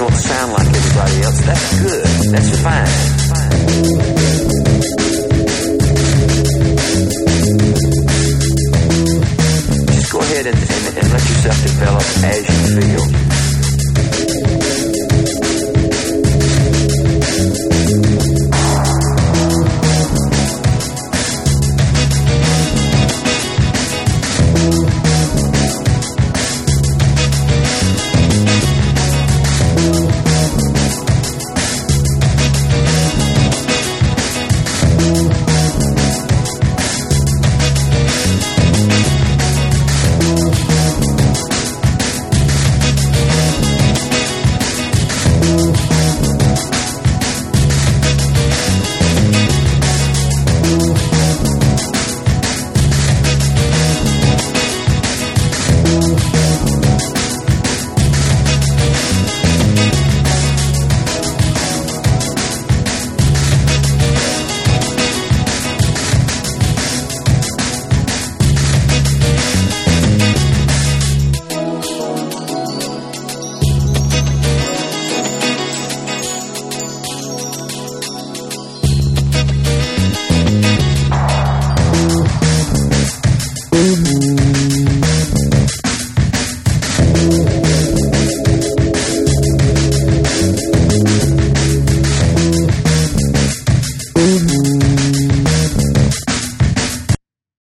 don't sound like everybody else. That's good. That's fine. Just go ahead and let yourself develop as you feel.